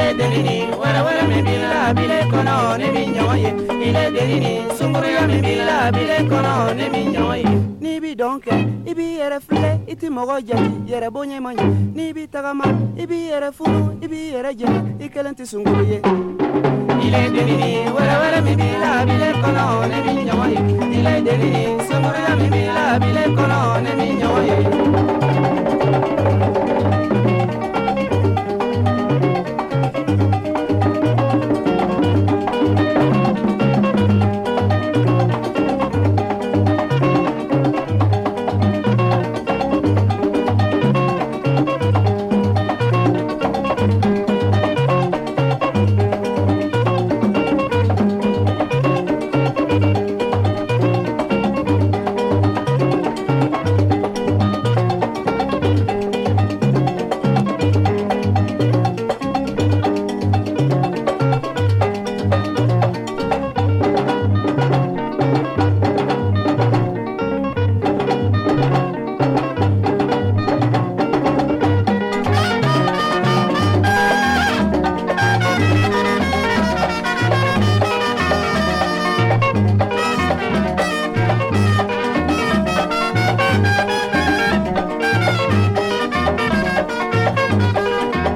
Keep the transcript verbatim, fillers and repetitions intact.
est delini, wara wara me bila bile kono ne minyoye. Il est delini, sunguriya me bila bile kono ne minyoye. Ni bi donke, ibi yere fule, iti mogo jati, yere bonye manye. Ni bi tagama, ibi yere funu, ibi yere jati, ikelenti sunguriye. Il est delini, wara wara me bila bile kono ne minyoye. Il est delini, sunguriya me bila bile kono ne minyoye.